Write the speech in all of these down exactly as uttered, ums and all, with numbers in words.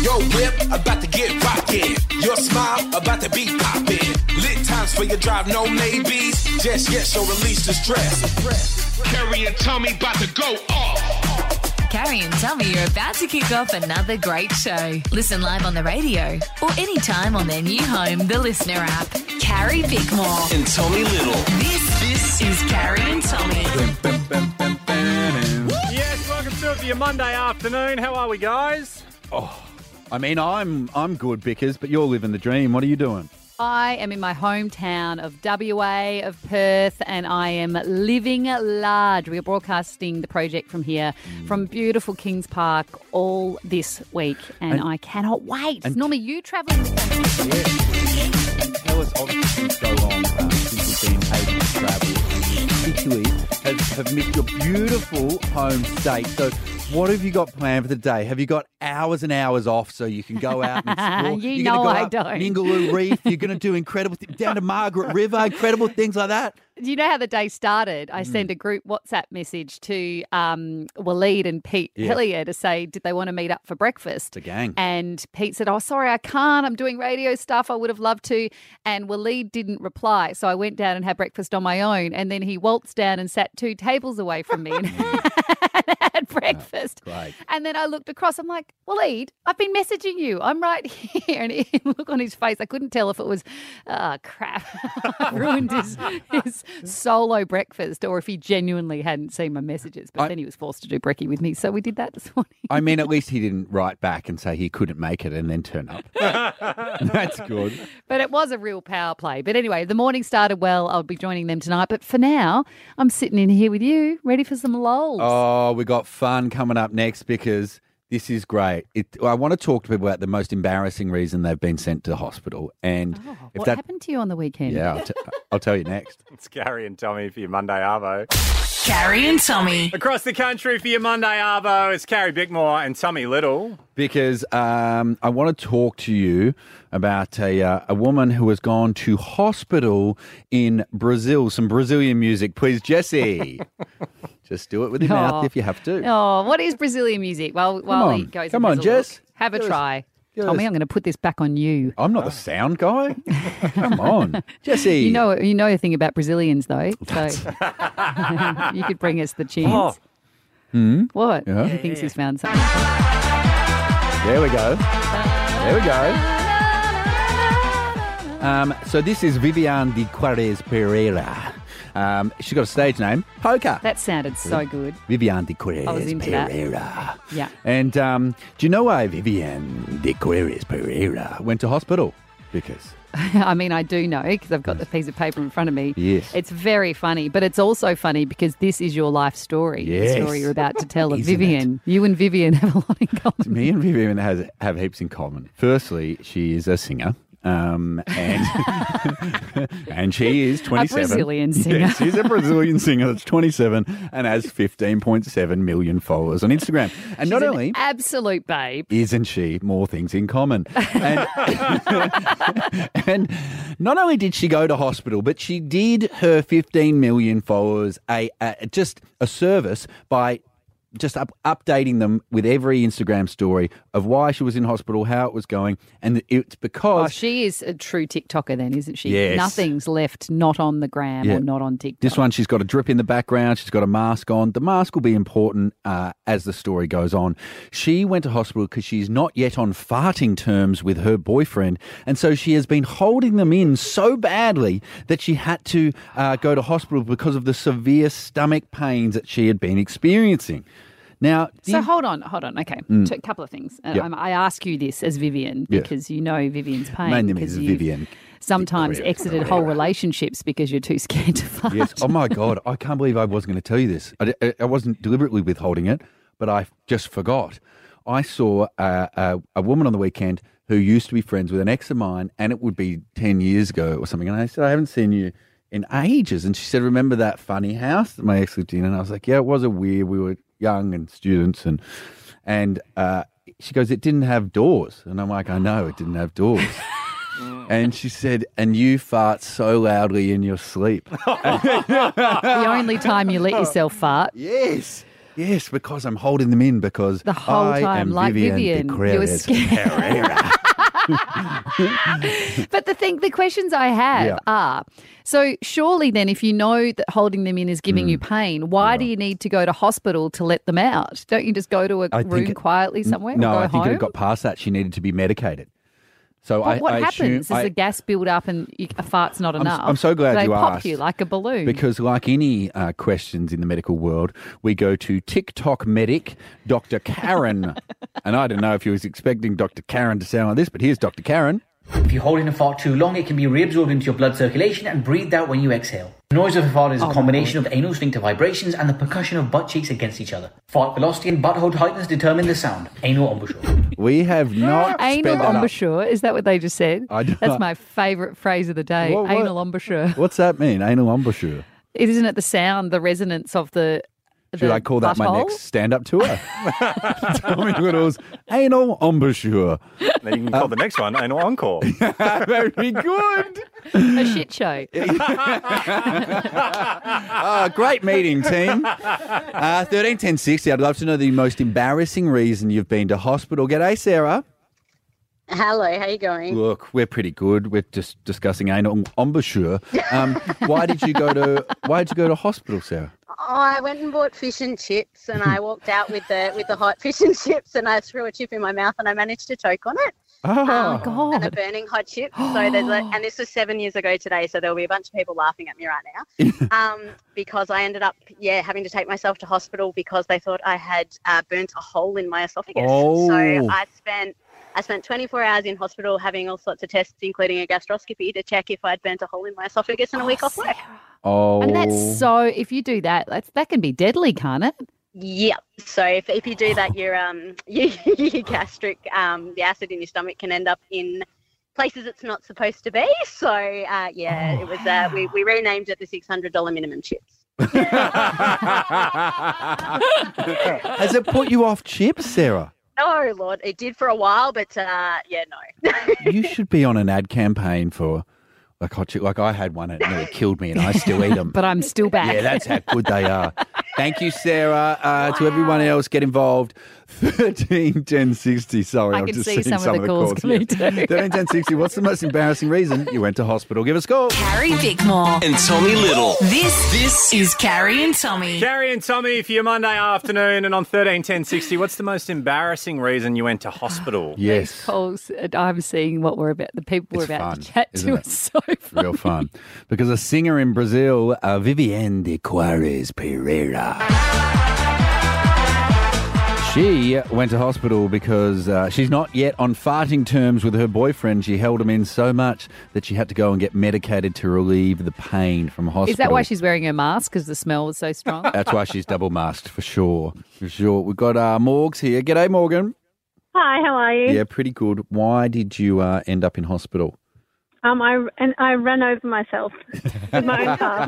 Your whip about to get rockin'. Your smile about to be poppin'. Lit times for your drive, no maybes. Just yet, so release the stress. Carrie and Tommy about to go off. Carrie and Tommy are about to kick off another great show. Listen live on the radio or anytime on their new home, the Listener app. Carrie Bickmore And Tommy Little. This, this is Carrie and Tommy. Yes, welcome to it for your Monday afternoon. How are we, guys? Oh, I mean, I'm I'm good, Bickers, but you're living the dream. What are you doing? I am in my hometown of W A, of Perth, and I am living large. We are broadcasting the project from here, mm. from beautiful Kings Park, all this week, and, and I cannot wait. And normally you travel in the country. Yeah. Tell us, obviously, so long um, since we've been able to travel, particularly have, have missed your beautiful home state. So what have you got planned for the day? Have you got hours and hours off so you can go out and explore? you You're know go I up don't. Ningaloo Reef. You're going to do incredible things down to Margaret River, incredible things like that. Do you know how the day started? I mm. sent a group WhatsApp message to um, Waleed and Pete yeah. Hillier to say, did they want to meet up for breakfast? The gang. And Pete said, oh, sorry, I can't. I'm doing radio stuff. I would have loved to. And Waleed didn't reply. So I went down and had breakfast on my own. And then he waltzed down and sat two tables away from me and had breakfast. Oh, great. And then I looked across. I'm like, Waleed, I've been messaging you. I'm right here. And he look on his face. I couldn't tell if it was, oh, crap. I ruined his, his solo breakfast or if he genuinely hadn't seen my messages. But I, then he was forced to do brekkie with me. So we did that this morning. I mean, at least he didn't write back and say he couldn't make it and then turn up. That's good. But it was a real power play. But anyway, the morning started well. I'll be joining them tonight. But for now, I'm sitting in here with you, ready for some lols. Oh, we got fun coming up next because this is great. It, I want to talk to people about the most embarrassing reason they've been sent to hospital. And oh, if what that, happened to you on the weekend? Yeah, I'll, t- I'll tell you next. It's Carrie and Tommy for your Monday Arvo. Carrie and Tommy. Across the country for your Monday Arvo, it's Carrie Bickmore and Tommy Little. Because um, I want to talk to you about a uh, a woman who has gone to hospital in Brazil. Some Brazilian music, please, Jesse. Just do it with your oh. mouth if you have to. Oh, what is Brazilian music? Well, while he goes, come on, Jess. Have a Give try. Us, Tommy, I'm going to put this back on you. I'm not the sound guy. Come on, Jesse. You know, you know a thing about Brazilians, though. So you could bring us the tunes. Oh. Hmm? What? Yeah. He thinks he's found something. There we go. There we go. Um, so this is Viviane de Quares Pereira. Um, she's got a stage name, Poker. That sounded so good. Viviane de Quares I was into Pereira. That. Yeah. And um, do you know why Viviane de Quares Pereira went to hospital? Because... I mean, I do know because I've got the piece of paper in front of me. Yes. It's very funny, but it's also funny because this is your life story. Yes. The story you're about to tell of Vivian. It? You and Vivian have a lot in common. Me and Vivian has, have heaps in common. Firstly, she is a singer. Um, and and she is twenty-seven. A Brazilian singer. Yeah, she's a Brazilian singer that's twenty-seven and has fifteen point seven million followers on Instagram. And she's not an only absolute babe, isn't she? More things in common. And, and not only did she go to hospital, but she did her fifteen million followers a, a just a service by just up, updating them with every Instagram story of why she was in hospital, how it was going, and it's because... Oh, she is a true TikToker then, isn't she? Yes. Nothing's left not on the gram yeah. or not on TikTok. This one, she's got a drip in the background. She's got a mask on. The mask will be important uh, as the story goes on. She went to hospital because she's not yet on farting terms with her boyfriend, and so she has been holding them in so badly that she had to uh, go to hospital because of the severe stomach pains that she had been experiencing. Now, so hold on, hold on. Okay, mm. a couple of things. And yep. I ask you this as Vivian because yeah. you know Vivian's pain. My name is Vivian. Sometimes exited whole relationships because you're too scared to fart. Yes. Oh my God, I can't believe I wasn't going to tell you this. I, I wasn't deliberately withholding it, but I just forgot. I saw a, a, a woman on the weekend who used to be friends with an ex of mine, and it would be ten years ago or something. And I said, I haven't seen you in ages. And she said, remember that funny house that my ex lived in? And I was like, yeah, it was a weird. We were young and students, and and uh, she goes, it didn't have doors. And I'm like, I know, it didn't have doors. And she said, and you fart so loudly in your sleep. The only time you let yourself fart. Yes. Yes, because I'm holding them in because The whole I time, am like Vivian, Vivian, de you were Queres scared. Herrera. But the thing, the questions I have Yeah. are, so surely then if you know that holding them in is giving Mm. you pain, why do you need to go to hospital to let them out? Don't you just go to a I think room it- quietly somewhere No, or go I think home? it got past that. She needed to be medicated. So But I, what I happens? assume, Does I, the gas build up and you, a fart's not I'm, enough? I'm so glad Do they you pop asked. you like a balloon. Because like any uh, questions in the medical world, we go to TikTok medic, Doctor Karen. And I don't know if you was expecting Doctor Karen to sound like this, but here's Doctor Karen. If you hold in a fart too long, it can be reabsorbed into your blood circulation and breathed out when you exhale. The noise of a fart is a combination of anal sphincter vibrations and the percussion of butt cheeks against each other. Fart velocity and butthole tightness determine the sound. Anal embouchure. We have not Anal sped that up. embouchure, is that what they just said? I do That's not- my favourite phrase of the day. What- what- Anal embouchure. What's that mean? Anal embouchure. Isn't it the sound, the resonance of the Should the I call that my butthole? next stand-up tour? Tell me what it was. Anal embouchure. Then you can call the next one Anal Encore. Very good. A shit show. Ah, great meeting, team. Uh, thirteen ten sixty. I'd love to know the most embarrassing reason you've been to hospital. G'day, Sarah. Hello, how you going? Look, we're pretty good. We're just discussing anal embouchure. Um, why did you go to Why did you go to hospital, Sarah? Oh, I went and bought fish and chips, and I walked out with the with the hot fish and chips, and I threw a chip in my mouth, and I managed to choke on it. Oh, Um, God. And a burning hot chip. So there's a, and this was seven years ago today, so there'll be a bunch of people laughing at me right now. um, because I ended up, yeah, having to take myself to hospital because they thought I had uh, burnt a hole in my esophagus. Oh. So I spent. I spent twenty-four hours in hospital having all sorts of tests, including a gastroscopy, to check if I'd burnt a hole in my esophagus and a week off work. oh. And that's so, if you do that, that's, that can be deadly, can't it? Yep. So if, if you do that, your um your, your gastric um the acid in your stomach can end up in places it's not supposed to be. So uh, yeah, it was uh, we we renamed it the six hundred dollar minimum chips. Has it put you off chips, Sarah? Oh Lord, it did for a while, but uh, yeah, no. You should be on an ad campaign for like hot chip. Like I had one, and it nearly killed me, and I still eat them. But I'm still back. Yeah, that's how good they are. Thank you, Sarah. Uh, To everyone else, get involved. thirteen ten sixty. Sorry, I I'm can just see seeing some of the calls coming too. thirteen ten sixty. What's the most embarrassing reason you went to hospital? Give us a call. Carrie Bickmore. And Tommy Little. This, This is Carrie and Tommy. Carrie and Tommy for your Monday afternoon, and on thirteen ten sixty, what's the most embarrassing reason you went to hospital? Yes. Calls, and I'm seeing what we're about, the people we're It's about fun, to chat isn't to it? are so fun. Real fun. Because a singer in Brazil, uh, Vivian de Queres Pereira. She went to hospital because uh, she's not yet on farting terms with her boyfriend. She held him in so much that she had to go and get medicated to relieve the pain from hospital. Is that why she's wearing her mask? Because the smell was so strong? That's why she's double masked, for sure. For sure. We've got uh, Morgs here. G'day, Morgan. Hi, how are you? Yeah, pretty good. Why did you uh, end up in hospital? Um, I and I ran over myself with my own car.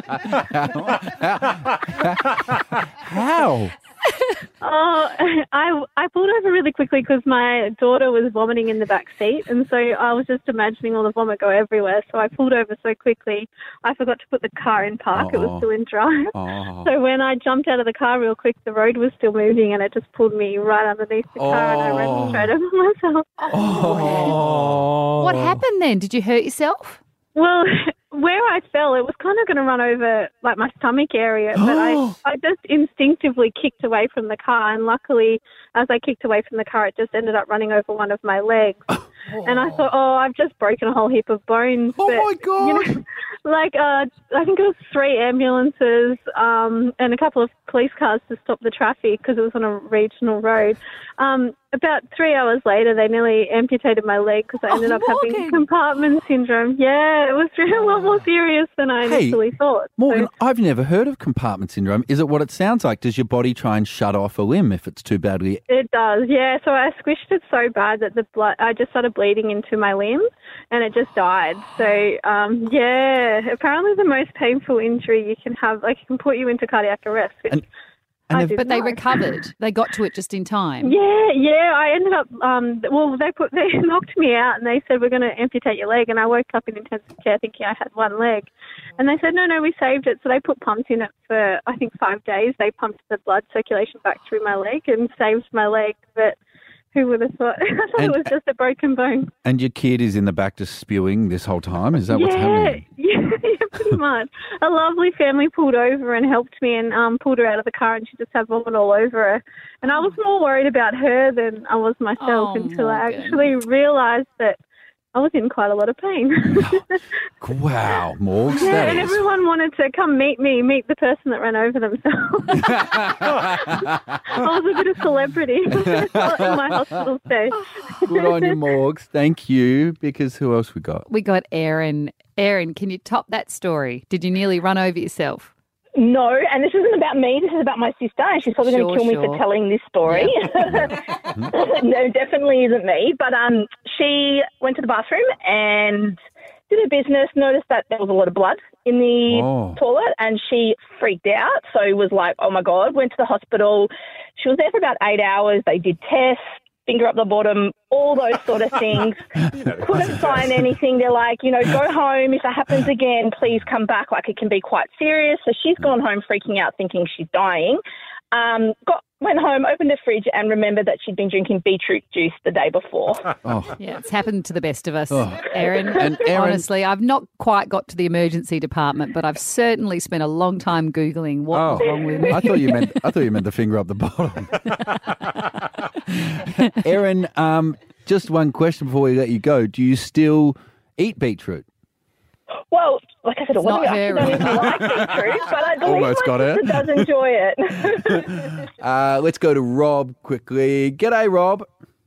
How? Oh, I I pulled over really quickly because my daughter was vomiting in the back seat, and so I was just imagining all the vomit go everywhere. So I pulled over so quickly, I forgot to put the car in park. It Oh. was still in drive. Oh. So when I jumped out of the car real quick, the road was still moving, and it just pulled me right underneath the car, and I Oh. ran straight over myself. Oh. What happened then? Did you hurt yourself? Well, where I fell, it was kind of going to run over like my stomach area, but I, I just instinctively kicked away from the car, and luckily, as I kicked away from the car, it just ended up running over one of my legs. And I thought, oh, I've just broken a whole heap of bones. Oh, but, my God. You know, like, uh, I think it was three ambulances um, and a couple of police cars to stop the traffic because it was on a regional road. Um, about three hours later, they nearly amputated my leg because I ended Oh, up having Morgan. compartment syndrome. Yeah, it was really a lot more serious than I Hey, initially thought. Morgan, So, I've never heard of compartment syndrome. Is it what it sounds like? Does your body try and shut off a limb if it's too badly? it does, yeah. So I squished it so bad that the blood, I just started bleeding into my limbs, and it just died. So um, yeah, apparently the most painful injury you can have, like, it can put you into cardiac arrest. Which, And- And I they've- did But they not. recovered. They got to it just in time. Yeah, yeah. I ended up. Um, well, they put they knocked me out, and they said we're going to amputate your leg. And I woke up in intensive care thinking I had one leg, and they said no, no, we saved it. So they put pumps in it for I think five days. They pumped the blood circulation back through my leg and saved my leg. But who would have thought? I thought And- it was just a broken bone. And your kid is in the back just spewing this whole time? Is that what's yeah, happening? yeah, yeah, pretty much. A lovely family pulled over and helped me and um, pulled her out of the car, and she just had vomit all over her. And I was more worried about her than I was myself Oh, until I Morgan. actually realised that I was in quite a lot of pain. Wow, Morgs, yeah, that and is. everyone wanted to come meet me, meet the person that ran over themselves. I was a bit of celebrity in my hospital stay. Good on you, Morgs. Thank you. Because who else we got? We got Erin. Erin, can you top that story? Did you nearly run over yourself? No, and this isn't about me. This is about my sister, and she's probably Sure, going to kill me sure. for telling this story. No, definitely isn't me. But um, she went to the bathroom and did her business, noticed that there was a lot of blood in the Oh. toilet, and she freaked out. So was like, oh, my God, went to the hospital. She was there for about eight hours. They did tests, finger up the bottom, all those sort of things. Couldn't find anything. They're like, you know, go home. If that happens again, please come back. Like, it can be quite serious. So she's gone home freaking out, thinking she's dying. Um, got went home, opened the fridge, and remembered that she'd been drinking beetroot juice the day before. Oh, Yeah, it's happened to the best of us, Oh. Erin. And Erin- Honestly, I've not quite got to the emergency department, but I've certainly spent a long time Googling what oh. was wrong with me. I thought you meant I thought you meant the finger up the bottom. Erin, um, just one question before we let you go. Do you still eat beetroot? Well, like I said, it It's not wasn't I her, don't even right? like beetroot, but I believe Almost my got it. sister does enjoy it. Uh, let's go to Rob quickly. G'day, Rob.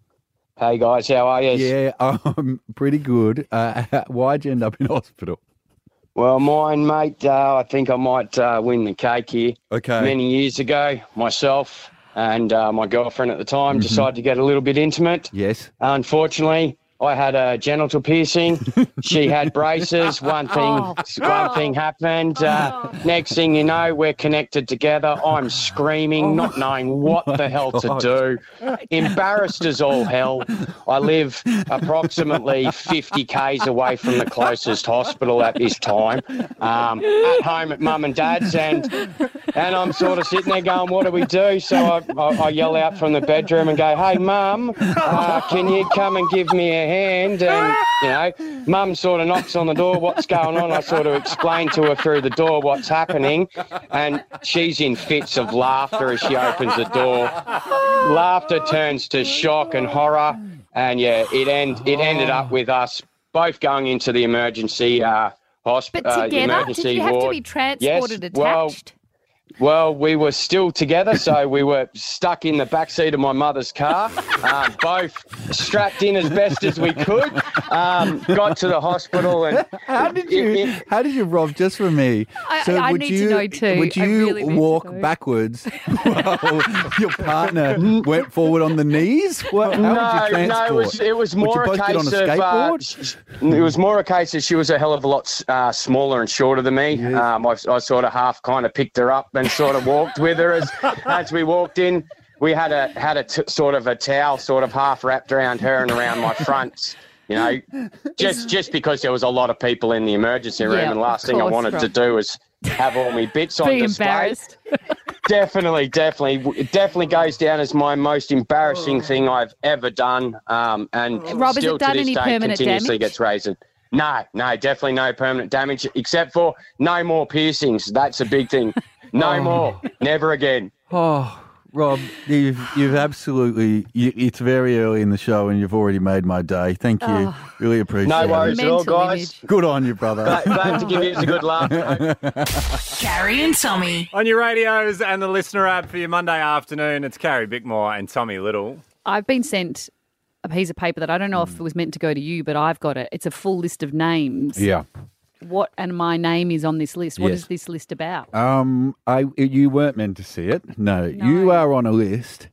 Hey guys, how are you? Yeah, um, pretty good. Uh, why'd you end up in hospital? Well, mine, mate, uh, I think I might uh, win the cake here. Okay. Many years ago, myself and uh, my girlfriend at the time Mm-hmm. decided to get a little bit intimate. Yes. Unfortunately, I had a genital piercing. She had braces. One thing, Oh. one thing happened. Uh, next thing you know, we're connected together. I'm screaming, not knowing what the hell to God. do. Embarrassed as all hell. I live approximately fifty kays away from the closest hospital at this time. Um, at home at mum and dad's, and and I'm sort of sitting there going, "What do we do?" So I, I, I yell out from the bedroom and go, "Hey, mum, uh, can you come and give me a hand?" And you know, mum sort of knocks on the door. What's going on? I sort of explain to her through the door what's happening, and she's in fits of laughter as she opens the door. Laughter turns to shock and horror, and yeah, it end it ended up with us both going into the emergency uh, hospital. But Uh, together, did emergency you have ward. to be transported Yes, well, attached? Well, we were still together, so we were stuck in the backseat of my mother's car, um, both strapped in as best as we could. Um, got to the hospital, and How did you? it- it- how did you, Rob? Just for me. I- so I would need to you, know too. Would I you really need to walk know. backwards while your partner went forward on the knees? What, how no, would you transport? no, it was it was Would more you a both case get on a of uh, skateboard? it was more a case that she was a hell of a lot uh, smaller and shorter than me. Yes. Um, I, I sort of half kind of picked her up and sort of walked with her as as we walked in. We had a had a t- sort of a towel sort of half wrapped around her and around my front. You know, just just because there was a lot of people in the emergency room, Yeah, and last of thing I course, wanted to Rob. do was have all my bits on Be display. embarrassed. Definitely, definitely, it definitely goes down as my most embarrassing thing I've ever done. Um, and Rob, has it still done to this any day permanent continuously damage? gets raised. No, no, definitely no permanent damage, except for no more piercings. That's a big thing. No more, never again. Oh, Rob, you've you've absolutely. You, it's very early in the show, and you've already made my day. Thank you. Oh. Really appreciate No it. worries at all, Mental guys. image. Good on you, brother. Glad, glad to give you a good laugh. mate. Carrie and Tommy. On your radios and the listener app for your Monday afternoon, it's Carrie Bickmore and Tommy Little. I've been sent a piece of paper that I don't know if it was meant to go to you, but I've got it. It's a full list of names. Yeah. What and my name is on this list. What Yes. is this list about? Um, I you weren't meant to see it. No, you No. are on a list.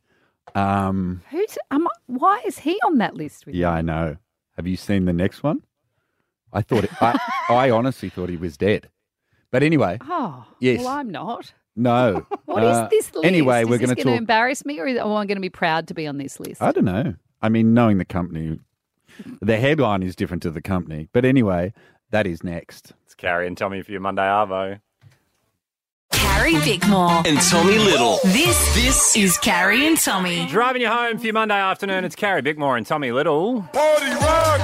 Um, Who's? Am I, why is he on that list with yeah, me? I know. Have you seen the next one? I thought it, I, I honestly thought he was dead. But anyway, Oh, Yes. well, I'm not. No. What is Uh, this list? Anyway, is we're this going to going to talk. embarrass me, or is, am I going to be proud to be on this list? I don't know. I mean, knowing the company, the headline is different to the company. But anyway, that is next. It's Carrie and Tommy for your Monday Arvo. Carrie Bickmore. And Tommy Little. This, this is Carrie and Tommy. Driving you home for your Monday afternoon, it's Carrie Bickmore and Tommy Little. Party rock!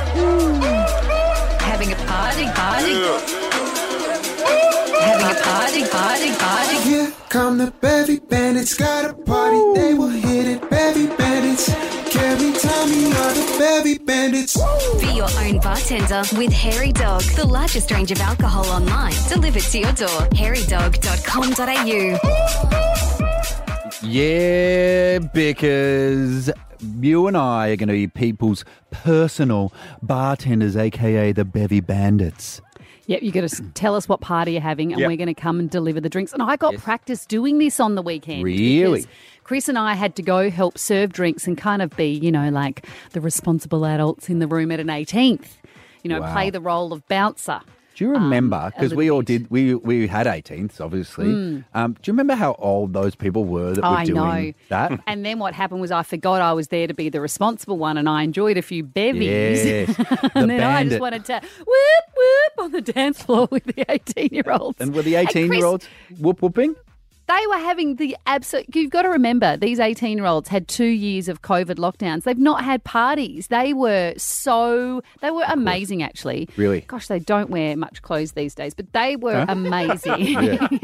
Having a party, party. Having a party, party, party. Here come the Bevy Bandits, got a party, they will hit it. Bevy Bandits, Carrie, Tommy are the Bevy Bandits. Be your own bartender with Hairy Dog, the largest range of alcohol online, delivered to your door. hairy dog dot com dot a u. Yeah, because you and I are going to be people's personal bartenders, a k a the Bevy Bandits. Yep, you got to tell us what party you're having, and Yep. we're going to come and deliver the drinks. And I got Yes. practice doing this on the weekend. Really? because Chris and I had to go help serve drinks and kind of be, you know, like the responsible adults in the room at an eighteenth. You know, Wow. play the role of bouncer. Do you remember, Um, a because little we all bit. did, we we had eighteenths, obviously. Mm. Um, do you remember how old those people were that were I doing know. that? And then what happened was I forgot I was there to be the responsible one, and I enjoyed a few bevies. Yes, the and then I just bandit. wanted to whoop, whoop on the dance floor with the eighteen-year-olds. And were the eighteen-year-olds whoop whooping? They were having the absolute... You've got to remember, these eighteen-year-olds had two years of COVID lockdowns. They've not had parties. They were so... They were amazing, actually. Really? Gosh, they don't wear much clothes these days, but they were Huh? amazing.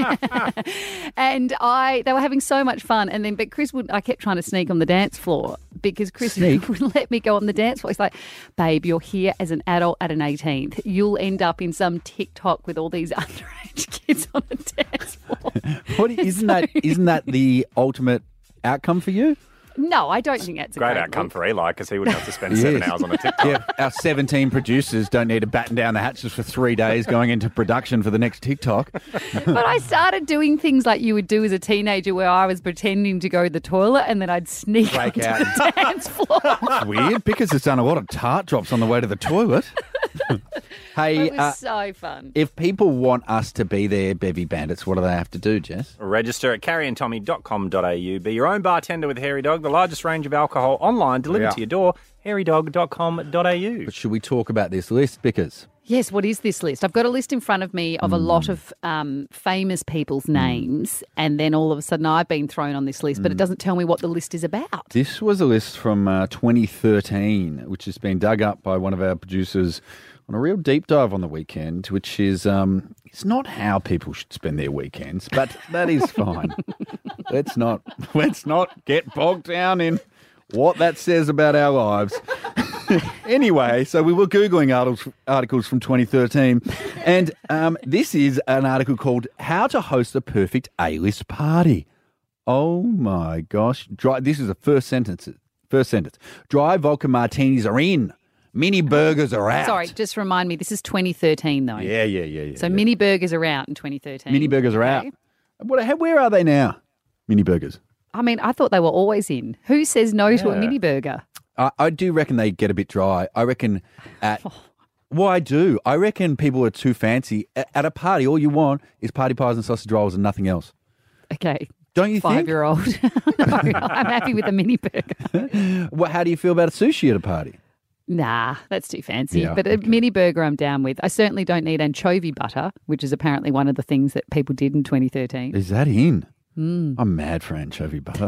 And I... They were having so much fun. And then, but Chris would... I kept trying to sneak on the dance floor because Chris Sneak? would let me go on the dance floor. He's like, babe, you're here as an adult at an eighteenth. You'll end up in some TikTok with all these underage kids on the dance floor. What, isn't that isn't that the ultimate outcome for you? No, I don't think that's a Great great outcome look. for Eli because he wouldn't have to spend seven Yes. hours on a TikTok. Yeah, our seventeen producers don't need to batten down the hatches for three days going into production for the next TikTok. But I started doing things like you would do as a teenager where I was pretending to go to the toilet and then I'd sneak Break onto out. the dance floor. It's weird because it's done a lot of tart drops on the way to the toilet. Hey, It was uh, so fun. if people want us to be their Bevy Bandits, what do they have to do, Jess? Register at carrie and tommy dot com dot a u. Be your own bartender with Hairy Dog, the largest range of alcohol online, delivered Yeah. to your door. hairy dog dot com dot a u. But should we talk about this list? Because Yes, what is this list? I've got a list in front of me of a Hmm. lot of um, famous people's names, and then all of a sudden I've been thrown on this list, Hmm. but it doesn't tell me what the list is about. this was a list from uh, twenty thirteen, which has been dug up by one of our producers on a real deep dive on the weekend, which is um, it's not how people should spend their weekends, but that is fine. let's not let's not get bogged down in what that says about our lives. Anyway, so we were Googling articles, articles from twenty thirteen, and um, this is an article called How to Host a Perfect A-List Party. Oh my gosh. Dry, this is the first sentence. First sentence. Dry vodka martinis are in. Mini burgers are out. Sorry, just remind me, this is twenty thirteen though. Yeah, yeah, yeah, yeah. So yeah. mini burgers are out in twenty thirteen. Mini burgers are out. Okay. What, how, where are they now? Mini burgers. I mean, I thought they were always in. Who says no to a Yeah. mini burger? I, I do reckon they get a bit dry. I reckon at... Well, I do. I reckon people are too fancy. At, at a party, all you want is party pies and sausage rolls and nothing else. Okay. Don't you think? Five-year-old. No, I'm happy with a mini burger. What, how do you feel about a sushi at a party? Nah, that's too fancy. Yeah, but a mini burger I'm down with. I certainly don't need anchovy butter, which is apparently one of the things that people did in twenty thirteen. Is that in? Mm. I'm mad for anchovy butter.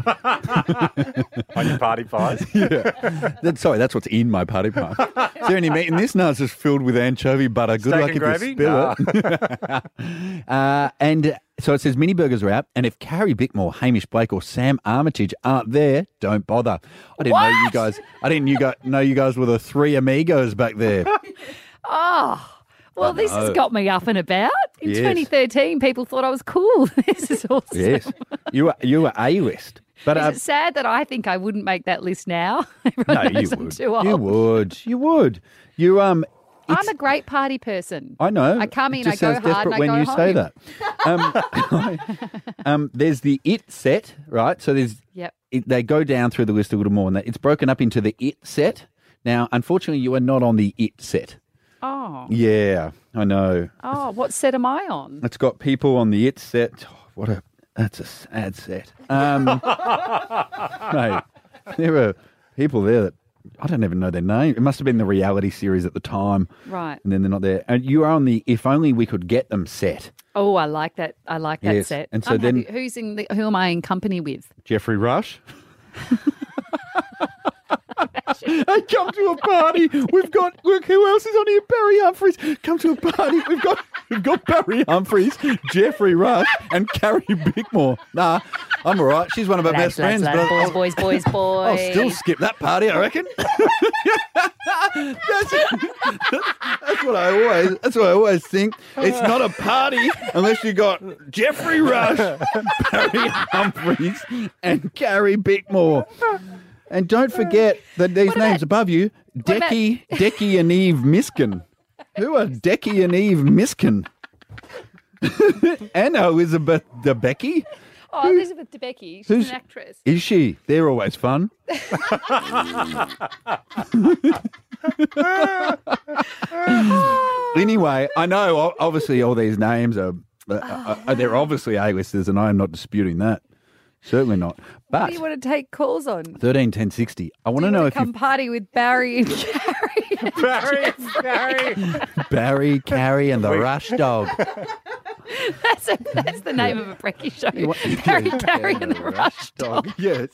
On your party pies. yeah. That, sorry, that's what's in my party pie. Is there any meat in this? No, it's just filled with anchovy butter. Good Steak luck and if gravy? you spill it. uh, and so it says mini burgers are out, and if Carrie Bickmore, Hamish Blake, or Sam Armitage aren't there, don't bother. I didn't know you guys. I didn't you guys know you guys were the three amigos back there. Oh, well, this has know. got me up and about. In Yes. twenty thirteen, people thought I was cool. This is awesome. Yes, you were you were A list, but Is uh, it sad that I think I wouldn't make that list now? Everyone no, you knows I'm would. too old. You would. You would. You um. I'm a great party person. I know. I come in, It just I go sounds hard, desperate and I when go you say home. that. Um, um, there's the it set, right? So there's Yep. it, they go down through the list a little more, and it's broken up into the it set. Now, unfortunately, you are not on the it set. Oh. Yeah, I know. Oh, what set am I on? It's got people on the it set. Oh, what a That's a sad set. Um, mate, there were people there that I don't even know their name. It must have been the reality series at the time. Right. And then they're not there. And you are on the If Only We Could Get Them set. Oh, I like that. I like that Yes, set. and so I'm then- happy. Who's in the, who am I in company with? Jeffrey Rush. Hey, come to a party. We've got, look, who else is on here? Barry Humphries. Come to a party. We've got we've got Barry Humphries, Jeffrey Rush, and Carrie Bickmore. Nah, I'm all right. She's one of our Lads, best friends. lads, lads, but I'll- boys, boys, boys, boys. I'll still skip that party, I reckon. that's, that's what I always that's what I always think. It's not a party unless you got Jeffrey Rush, Barry Humphries, and Carrie Bickmore. And don't forget that these names above you, Decky, Decky and Eve Miskin. Who are Decky and Eve Miskin? Anna Elizabeth DeBecky? Oh, Elizabeth Debicki. She's Who's- an actress. Is she? They're always fun. Anyway, I know o- obviously all these names are, uh, uh, they're obviously A-listers, and I am not disputing that. Certainly not. What But do you want to take calls on? thirteen ten sixty. I want to know if Come you party with Barry and Carrie. Barry, Barry. Barry, Carrie, and the Rush Dog. That's, a, that's the name of a brekkie show. Barry, Carrie, and the Rush Dog. Yes.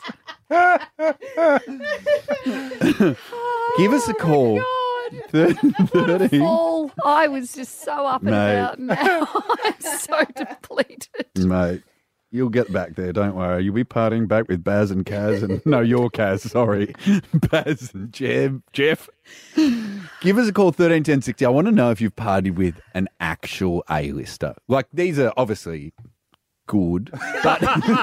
Give us a call. thirteen. Paul, I was just so up and Mate. about. Now I'm so depleted. Mate, you'll get back there, don't worry. You'll be partying back with Baz and Kaz and no, you're Kaz, sorry. Baz and Jeff. Jeff. Give us a call, thirteen ten sixty. I want to know if you've partied with an actual A-lister. Like, these are obviously good, but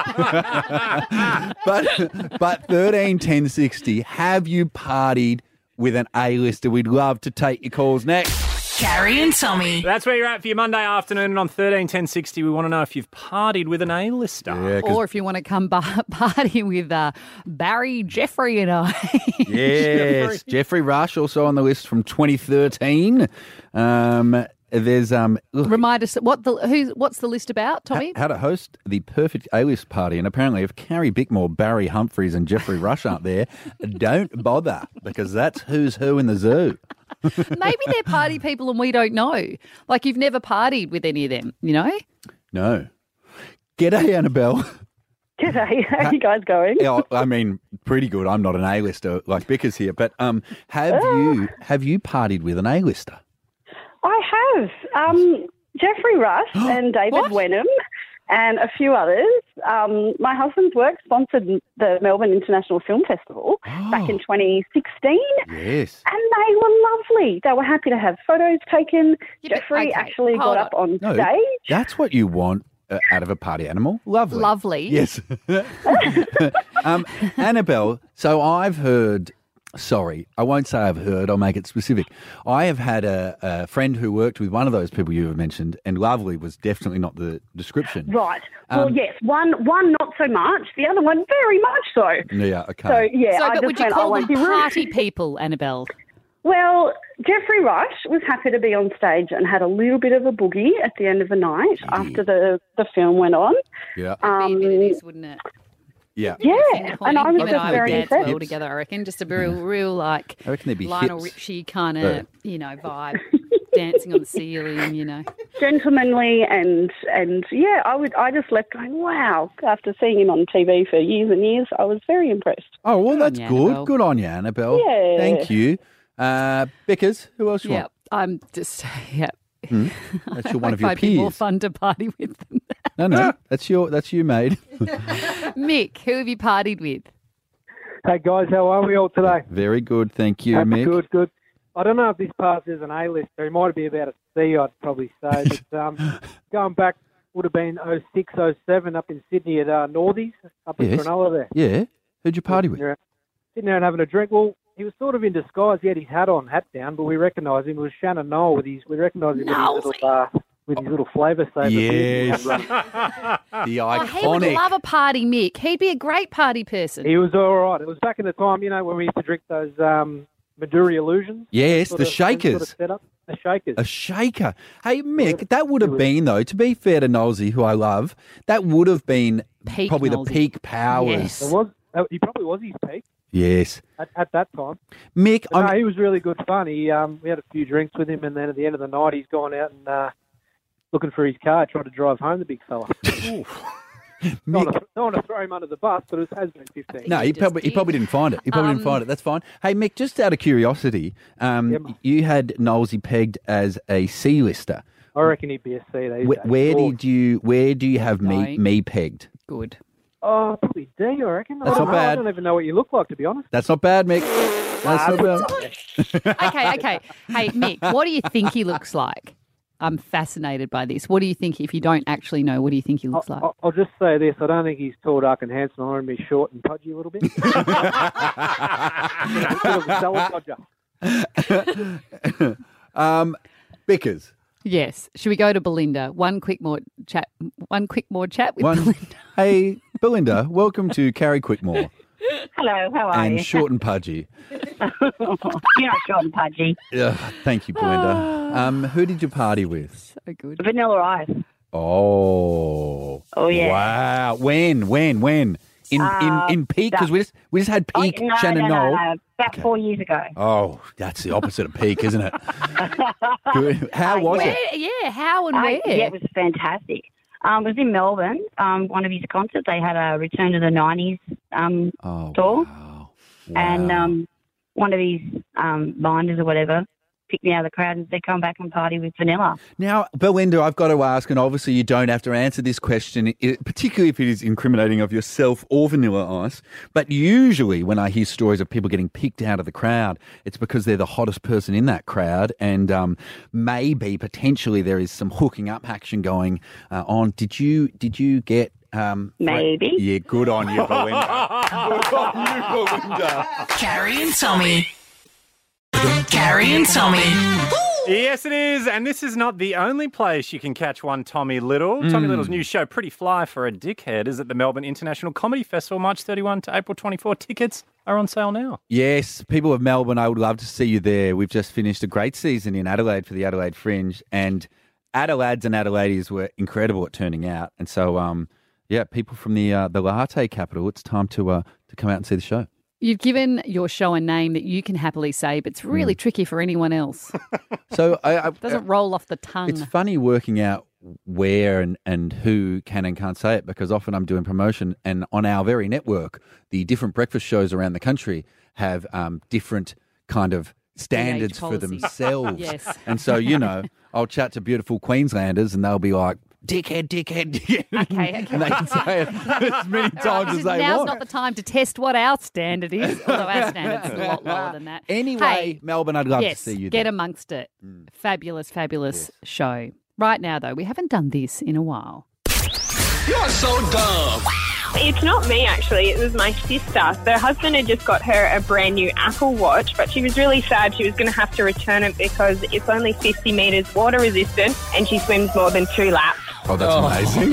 but but thirteen ten sixty, have you partied with an A-lister? We'd love to take your calls next. Carrie and Tommy. That's where you're at for your Monday afternoon. And on thirteen ten sixty, we want to know if you've partied with an A-lister. Yeah, 'cause- Or if you want to come bar- party with uh, Barry, Jeffrey, and I. Yes, Jeffrey Rush also on the list from twenty thirteen. Um, there's um, look, Remind us what the who's what's the list about, Tommy? how to host the perfect A-list party, and apparently if Carrie Bickmore, Barry Humphries, and Jeffrey Rush aren't there, don't bother because that's who's who in the zoo. Maybe they're party people and we don't know. Like you've never partied with any of them, you know? No. G'day, Annabelle. G'day, how are you guys going? Yeah, I mean, pretty good. I'm not an A-lister like Bicker's here, but um, have you have you partied with an A-lister? I have. Um, Jeffrey Rush and David Wenham and a few others. Um, my husband's work sponsored the Melbourne International Film Festival back in twenty sixteen. Yes. And they were lovely. They were happy to have photos taken. Jeffrey okay, actually hold got up on No, stage. that's what you want uh, out of a party animal. Lovely. Lovely. Yes. um, Annabelle, so I've heard, sorry, I won't say I've heard, I'll make it specific. I have had a, a friend who worked with one of those people you have mentioned, and lovely was definitely not the description. Right. Well, Um, yes, one one not so much. The other one very much so. Yeah, okay. So, yeah, so, I but just would you went, I call won't them be rude. party people, Annabelle? Well, Jeffrey Rush was happy to be on stage and had a little bit of a boogie at the end of the night after the, the film went on. Yeah. Um, It is, wouldn't it? Yeah. yeah, Finger and I pointing. was Him and just I would very dance impressed. well together, I reckon. Just a real, real like I reckon there'd be Lionel hips. Richie kind Yeah. of, you know, vibe, dancing on the ceiling, you know. Gentlemanly and and yeah, I would I just left going, wow. After seeing him on T V for years and years, I was very impressed. Oh, well, Good on that's you, good. Annabelle. Good on you, Annabelle. Yeah. Thank you. Uh, Bickers, who else you Yeah, want? I'm just, yeah. Hmm? That's your one of your Might be more peers. fun to party with them. No, no, that's your that's you, mate. Mick, who have you partied with? Hey guys, how are we all today? Very good, thank you, That's Mick. Good, good. I don't know if this passes an A-lister. It might be about a C, I'd probably say. But um, going back, would have been oh six, oh seven up in Sydney at uh, Northies, up in Yes. Cronulla there. Yeah. Who'd you party with? Sitting there, sitting there and having a drink. Well, he was sort of in disguise. He had his hat on, hat down, but we recognised him. It was Shannon Noel with his. We recognised him with his little uh, with his little flavour saver. Yes. beer. The Oh, he would iconic. love a party, Mick. He'd be a great party person. He was all right. It was back in the time, you know, when we used to drink those um, Maduri Illusions. Yes, sort the of- same Shakers. Sort of setup. The Shakers. A shaker. Hey, Mick, that would have been, though, to be fair to Nolsey, who I love, that would have been Peak probably Nolsey. the peak powers. Yes. It was, uh, he probably was his peak Yes. at, at that time. Mick, But no, I'm, he was really good fun. He, um, we had a few drinks with him, and then at the end of the night, he's gone out and uh, looking for his car, trying to drive home the big fella. Not Mick, want to, don't want to throw him under the bus, but it has been fifteen. no, he just probably, he did. probably didn't find it. He probably Um, didn't find it. That's fine. Hey, Mick, just out of curiosity, um, Yeah, mate. you had Nolsey pegged as a C-lister. I reckon he'd be a C these Where, days. where Or- did you Where do you have me No. me pegged? Good. Oh, probably D, I reckon. That's I don't not know. I bad. don't even know what you look like, to be honest. That's not bad, Mick. That's not bad. Okay, okay. Hey, Mick, what do you think he looks like? I'm fascinated by this. What do you think, if you don't actually know, what do you think he looks like? I'll, I'll just say this. I don't think he's tall, dark and handsome. I want him to be short and pudgy a little bit. Bit of a salad dodger. um, Bickers. Yes. Should we go to Belinda? One quick more chat. One quick more chat with One. Belinda. Hey, Belinda, welcome to Carrie Quickmore Hello, how are and you? Short and Pudgy. You're not short and pudgy. Ugh, thank you, Belinda. Um, who did you party with? So good. Vanilla Ice. Oh. Oh, yeah. Wow. When? When? When? In Uh, in in peak, because that- we just we just had Oh, peak no, Shannon no, no, Knoll. no. About four years ago. Oh, that's the opposite of peak, isn't it? Good. How was Where, it? yeah, how and Uh, where? yeah, it was fantastic. Um, it was in Melbourne. Um, one of his concerts. They had a Return to the nineties um, Oh, tour. wow. And Wow. um, one of his um, minders or whatever picked me out of the crowd and said, come back and party with Vanilla. Now, Belinda, I've got to ask, and obviously you don't have to answer this question, i- particularly if it is incriminating of yourself or Vanilla Ice, but usually when I hear stories of people getting picked out of the crowd, it's because they're the hottest person in that crowd, and um, maybe, potentially, there is some hooking up action going uh, on. Did you, did you get... Um, Maybe. Yeah, good on you, Belinda. Good on you, Belinda. Carrie and Tommy. Carrie and Tommy. Yes, it is. And this is not the only place you can catch one Tommy Little. Tommy Mm. Little's new show, Pretty Fly for a Dickhead, is at the Melbourne International Comedy Festival, March thirty-first to April twenty-fourth. Tickets are on sale now. Yes, people of Melbourne, I would love to see you there. We've just finished a great season in Adelaide for the Adelaide Fringe, and Adelaides and Adelaides were incredible at turning out. And so, um, yeah, people from the uh, the latte capital, it's time to uh, to come out and see the show. You've given your show a name that you can happily say, but it's really Mm. tricky for anyone else. So I, I, Doesn't roll off the tongue. it's funny working out where and, and who can and can't say it, because often I'm doing promotion, and on our very network, the different breakfast shows around the country have um, different kind of standards for policies. themselves. Yes. And so, you know, I'll chat to beautiful Queenslanders and they'll be like, dickhead, dickhead, dickhead. Okay, okay. And they can say it as many times All right, as this is- they now's want. not the time to test what our standard is, although our standard's a lot lower than that. Anyway, Hey, Melbourne, I'd love yes, to see you get there. amongst it. Fabulous, fabulous show. Right now, though, we haven't done this in a while. You're so dumb. It's not me, actually. It was my sister. Her husband had just got her a brand new Apple Watch, but she was really sad she was going to have to return it because it's only fifty metres water resistant and she swims more than two laps. Oh, that's amazing.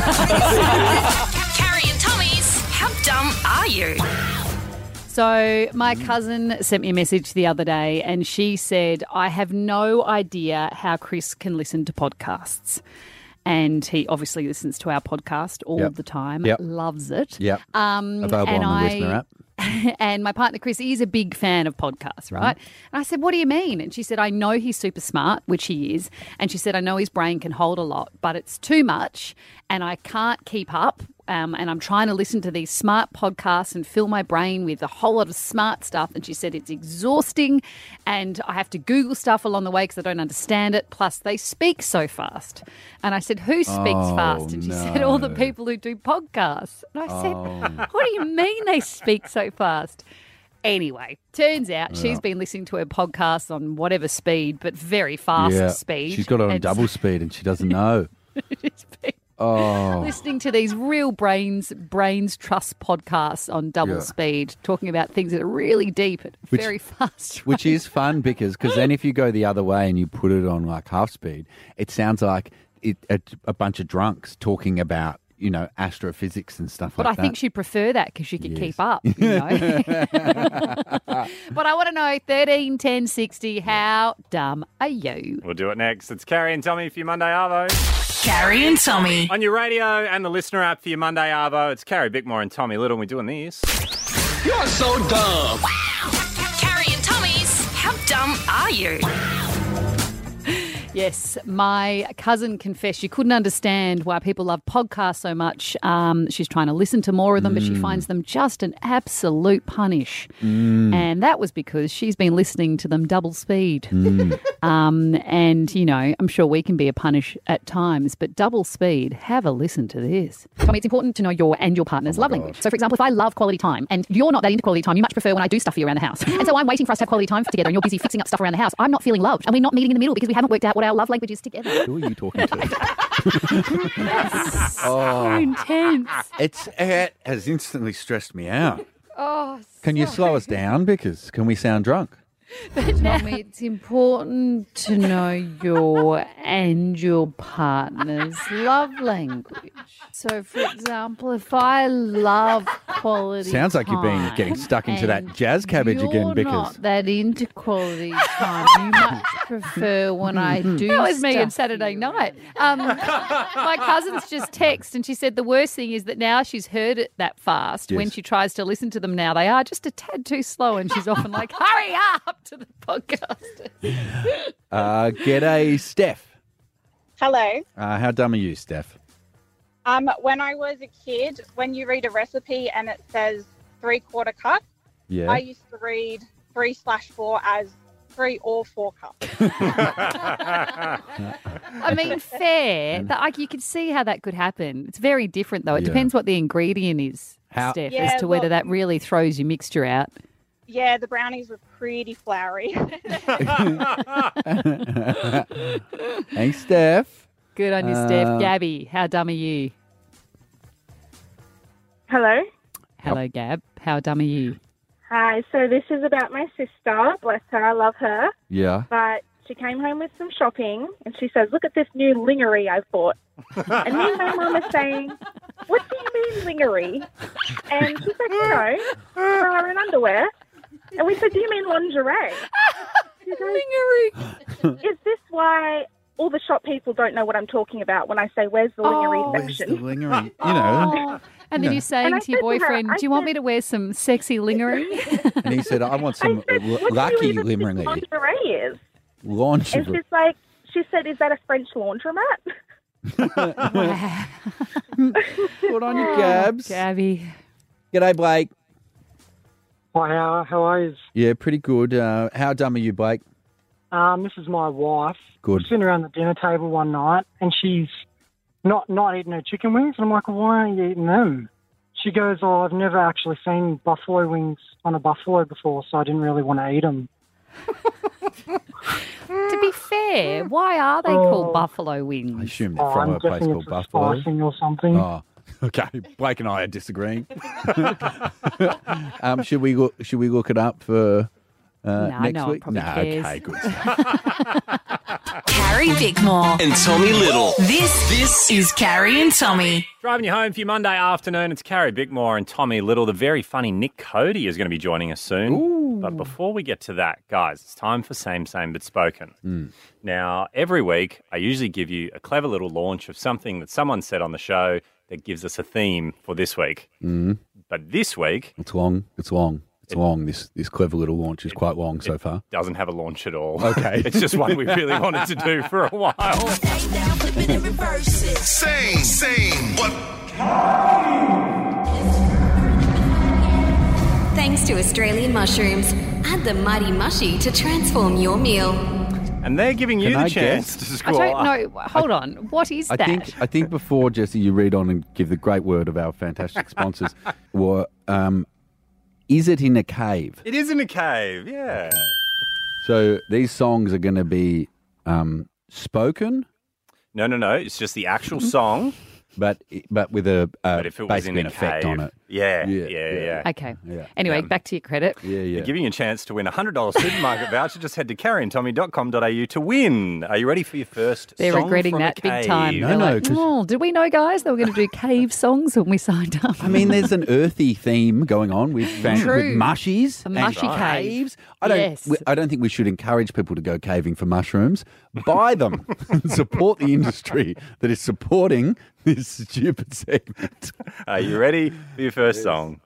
Carrie and Tommy's How Dumb Are You? So, my cousin sent me a message the other day and she said, I have no idea how Chris can listen to podcasts. And he obviously listens to our podcast all Yep. the time, Yep. loves it. Yep. Um, Available and on the I, Listener app. And my partner Chris is a big fan of podcasts, right? Mm-hmm. And I said, what do you mean? And she said, I know he's super smart, which he is. And she said, I know his brain can hold a lot, but it's too much and I can't keep up. Um, and I'm trying to listen to these smart podcasts and fill my brain with a whole lot of smart stuff. And she said it's exhausting and I have to Google stuff along the way because I don't understand it. Plus, they speak so fast. And I said, who speaks Oh, fast? And she said, all the no. people who do podcasts. And I said, Oh. what do you mean they speak so fast? Anyway, turns out she's Yeah. been listening to her podcast on whatever speed, but very fast yeah. speed. She's got it on And double speed and she doesn't know. she's been Oh. listening to these real brains brains trust podcasts on double Yeah. speed, talking about things that are really deep at Which- very fast. Which is fun because cause then if you go the other way and you put it on like half speed, it sounds like it, a, a bunch of drunks talking about, you know, astrophysics and stuff But like I that. think she'd prefer that because she could Yes. keep up, you know. But I want to know, thirteen ten sixty, how dumb are you? We'll do it next. It's Carrie and Tommy for your Monday Arvo. Carrie and Tommy. On your radio and the listener app for your Monday Arvo, it's Carrie Bickmore and Tommy Little. We're doing this. You're so dumb. Carrie and Tommy's How Dumb Are You? Yes, my cousin confessed she couldn't understand why people love podcasts so much. Um, she's trying to listen to more of them, but she finds them just an absolute punish. Mm. And that was because she's been listening to them double speed. Mm. Um, and, you know, I'm sure we can be a punish at times, but double speed, have a listen to this. Tommy, it's important to know your and your partner's love language. So, for example, if I love quality time and you're not that into quality time, you much prefer when I do stuff for you around the house. And so I'm waiting for us to have quality time together and you're busy fixing up stuff around the house. I'm not feeling loved and we're not meeting in the middle because we haven't worked out what our love language is together. Who are you talking to? So intense. It's, it has instantly stressed me out. Oh, Can you slow us down? Because can we sound drunk? Tommy, it's important to know your and your partner's love language. So, for example, if I love quality Sounds like you've been time getting stuck into that and jazz cabbage again, you're Bickers. not that into quality time. You much prefer when I do That was me stuff on Saturday night. Um, my cousin's just text and she said the worst thing is that now she's heard it that fast. When Yes. she tries to listen to them now, they are just a tad too slow and she's often like, hurry up to the podcast. Uh, g'day, Steph. Hello. Uh, how dumb are you, Steph? Um, when I was a kid, when you read a recipe and it says three quarter cup, Yeah. I used to read three slash four as three or four cups. I mean, fair. That, like, you can see how that could happen. It's very different, though. It Yeah. depends what the ingredient is, How- Steph, Yeah, as to whether well- that really throws your mixture out. Yeah, the brownies were pretty flowery. Hey, Steph. Good on you, Uh, Steph. Gabby, how dumb are you? Hello. Hello, Gab. How dumb are you? Hi. So this is about my sister. Bless her. I love her. Yeah. But she came home with some shopping and she says, look at this new lingerie I've bought. And me and my mum are saying, what do you mean lingerie? And she's like, you know, bra and underwear. And we said, do you mean lingerie? She goes, lingerie. Is this why all the shop people don't know what I'm talking about when I say, where's the lingerie Oh. Where's section? the lingerie? You know. Oh. And then Yeah. you're saying And I to your said to her, boyfriend, I do you want said- me to wear some sexy lingerie? And he said, I want some I said, l- what do you lucky even think lingerie. lingerie is? And Lingerie. she's like, she said, is that a French laundromat? Good on you, Gabs. Gabby. G'day, Blake. Hi, how, how are you? Yeah, pretty good. Uh, how dumb are you, Blake? Um, this is my wife. Good. We're sitting around the dinner table one night, and she's not not eating her chicken wings. And I'm like, why aren't you eating them? She goes, oh, I've never actually seen buffalo wings on a buffalo before, so I didn't really want to eat them. To be fair, why are they Oh. called buffalo wings? I assume they're Oh, from I'm a place guessing called it's Buffalo. spicing or something. Oh, okay. Blake and I are disagreeing. um, should we go, should we look it up for uh, Nah, next no one week? probably Nah, cares. okay, good. Carrie Bickmore. And Tommy Little. This, this is Carrie and Tommy. Driving you home for your Monday afternoon, it's Carrie Bickmore and Tommy Little. The very funny Nick Cody is going to be joining us soon. But before we get to that, guys, it's time for Same Same But Spoken. Mm. Now, every week, I usually give you a clever little launch of something that someone said on the show that gives us a theme for this week. Mm. But this week, It's long. It's long. It's long. This this clever little launch is quite long so far. doesn't have a launch at all. Okay. It's just one we really wanted to do for a while. Same, same, but Thanks to Australian Mushrooms. Add the Mighty Mushy to transform your meal. And they're giving you Can the I chance guess? to I score. don't know. Hold on. What is I that? think I think before Jesse, you read on and give the great word of our fantastic sponsors. Were um, is it in a cave? It is in a cave, yeah. So these songs are going to be um, spoken, No, no, no. It's just the actual song. but but with a uh, But if it was in basically a an effect cave. on it. Yeah, yeah, Yeah, yeah. yeah. Okay. Yeah. Anyway, back to your credit. Yeah, yeah. They're giving you a chance to win a one hundred dollars supermarket voucher. Just head to carrie and tommy dot com dot a u to win. Are you ready for your first They're song regretting from a that big cave? time. No, They're no, like, 'cause- oh, did we know, guys, they were going to do cave songs when we signed up? I mean, there's an earthy theme going on with, fan- True. with mushies, A and mushy cave. caves. I don't. Yes. we- I don't think we should encourage people to go caving for mushrooms. Buy them. Support the industry that is supporting this stupid segment. Are you ready for your first song?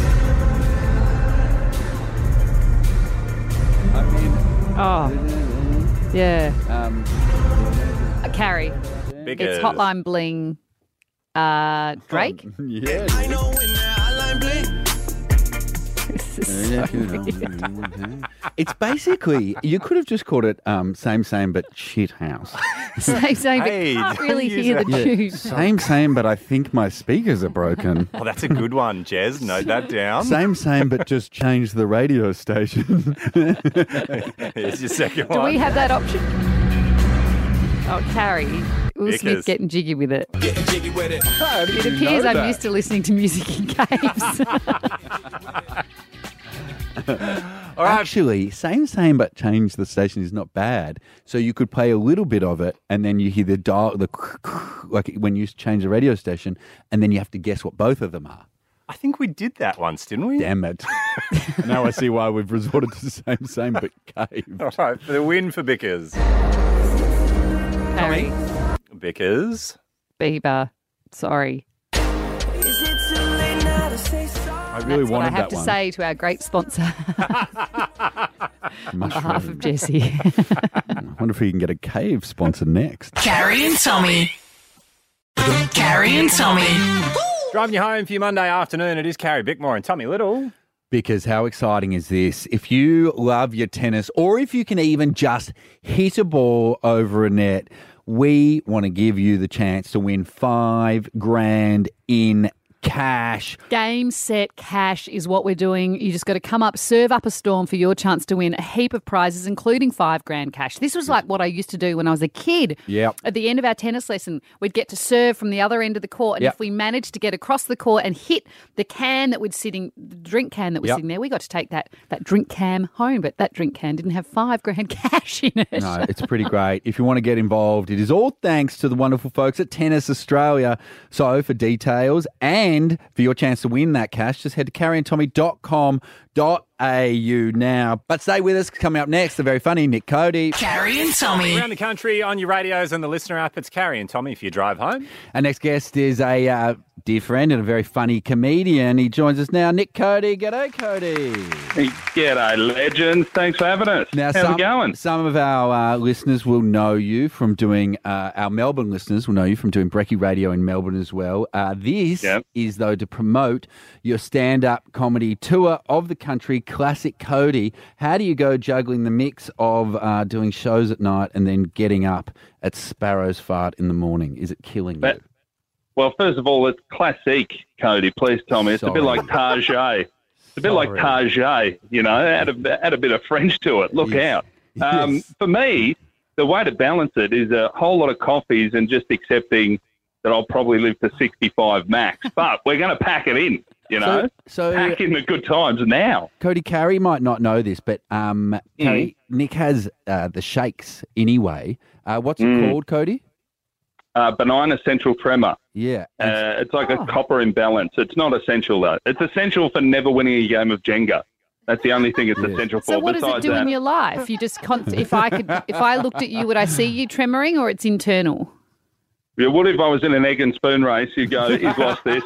Oh, yeah. Um, Uh, Carrie, Because- it's Hotline Bling. Uh, Drake? Yeah. This is so It's basically, you could have just called it um, same, same, but shit house. Same, same, but Hey, can't don't really use hear the that. tune. Same, same, but I think my speakers are broken. Oh, that's a good one, Jez. Note that down. Same, same, but just change the radio station. Here's your second Do one. we have that option? Oh, Carrie. Will Because- Smith getting jiggy with it. Getting jiggy with it. It appears I'm used to listening to music in caves. All right. Actually, same, same, but change the station is not bad. So you could play a little bit of it, and then you hear the dial, the like when you change the radio station, and then you have to guess what both of them are. I think we did that once, didn't we? Damn it! Now I see why we've resorted to the same, same, but cave. All right, for the win for Bickers. Carrie. Bickers. Bieber. Sorry. I really That's what I wanted have that to one. say to our great sponsor on behalf of Mushroom. Jesse. I wonder if we can get a cave sponsor next. Carrie and Tommy. Carrie and Tommy. Driving you home for your Monday afternoon, it is Carrie Bickmore and Tommy Little. Because how exciting is this? If you love your tennis, or if you can even just hit a ball over a net, we want to give you the chance to win five grand in cash. Game, set, cash is what we're doing. You just got to come up, serve up a storm for your chance to win a heap of prizes, including five grand cash. This was like what I used to do when I was a kid. Yep. At the end of our tennis lesson, we'd get to serve from the other end of the court. And Yep. if we managed to get across the court and hit the can that was sitting, the drink can that was Yep. sitting there, we got to take that, that drink can home. But that drink can didn't have five grand cash in it. No, it's pretty great. If you want to get involved, it is all thanks to the wonderful folks at Tennis Australia. So for details and for your chance to win that cash, just head to carrie and tommy dot com dot a u now. But stay with us. Coming up next, the very funny Nick Cody. Carrie and Tommy. Around the country on your radios and the listener app, it's Carrie and Tommy if you drive home. Our next guest is a uh, dear friend and a very funny comedian. He joins us now. Nick Cody. G'day, Cody. G'day, legends. Thanks for having us. Now, How's some, it going? Some of our uh, listeners will know you from doing, uh, our Melbourne listeners will know you from doing Brekkie Radio in Melbourne as well. Uh, this Yep. is, though, to promote your stand-up comedy tour of the country, Classic Cody. How do you go juggling the mix of uh, doing shows at night and then getting up at Sparrow's Fart in the morning? Is it killing But- you? Well, first of all, it's classic, Cody. Please tell me. It's a bit Sorry. like Tajay. It's a bit like Sorry. Tajay, you know, add a, add a bit of French to it. Look Yes. out. Um, Yes. For me, the way to balance it is a whole lot of coffees and just accepting that I'll probably live to sixty-five max. But we're going to pack it in, you know. So, so pack in the good times now. Cody, Carrie might not know this, but um, Mm. Carrie, Nick has uh, the shakes anyway. Uh, what's it Mm. called, Cody? Uh, benign essential tremor. Yeah. Uh, it's like Oh. a copper imbalance. It's not essential, though. It's essential for never winning a game of Jenga. That's the only thing it's essential for. So what does it Besides do that, in your life? You just con- if I could if I looked at you, would I see you tremoring or it's internal? yeah, what if I was in an egg and spoon race? You go, he's lost this.